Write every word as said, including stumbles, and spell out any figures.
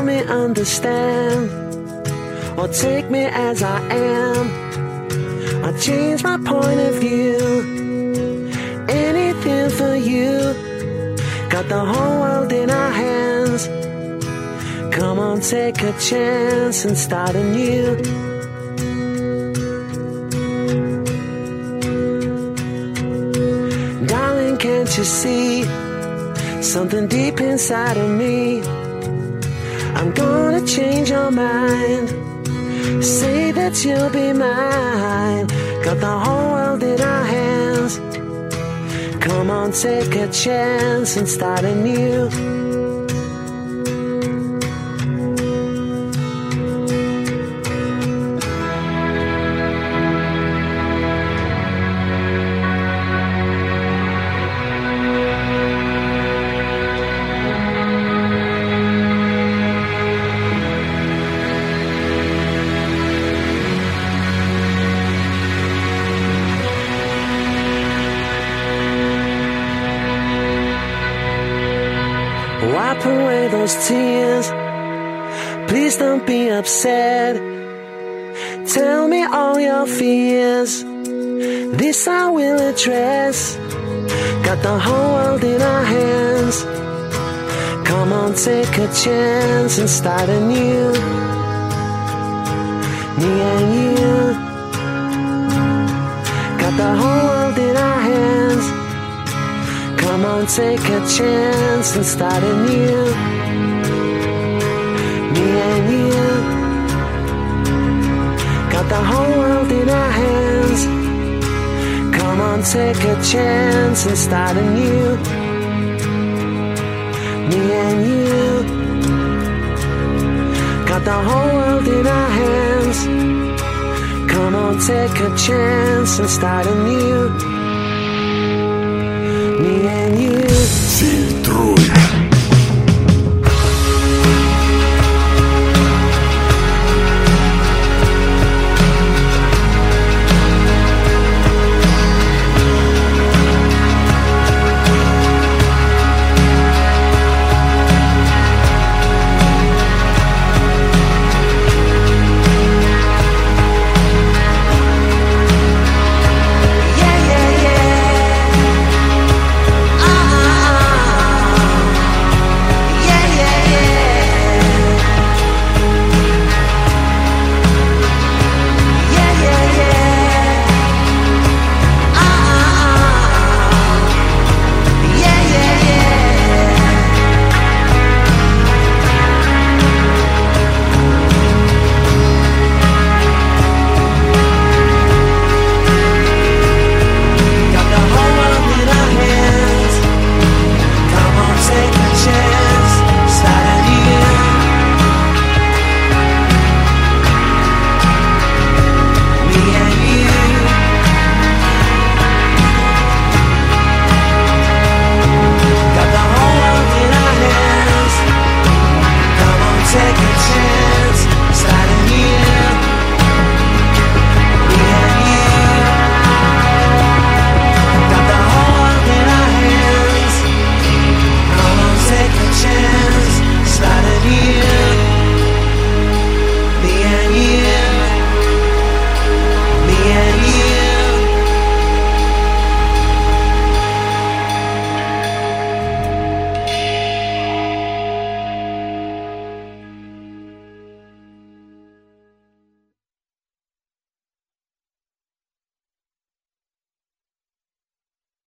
help me understand, or take me as I am. I'll change my point of view, anything for you. Got the whole world in our hands. Come on, take a chance and start anew. Darling, can't you see something deep inside of me? I'm gonna change your mind. Say that you'll be mine. Got the whole world in our hands. Come on, take a chance and start anew. Wipe away those tears. Please don't be upset. Tell me all your fears. This I will address. Got the whole world in our hands. Come on, take a chance and start anew. Me and you. Got the whole world in our hands. Come on, take a chance and start anew. Me and you. Got the whole world in our hands. Come on, take a chance and start anew. Me and you. Got the whole world in our hands. Come on, take a chance and start anew. Me and you. Фильтруй.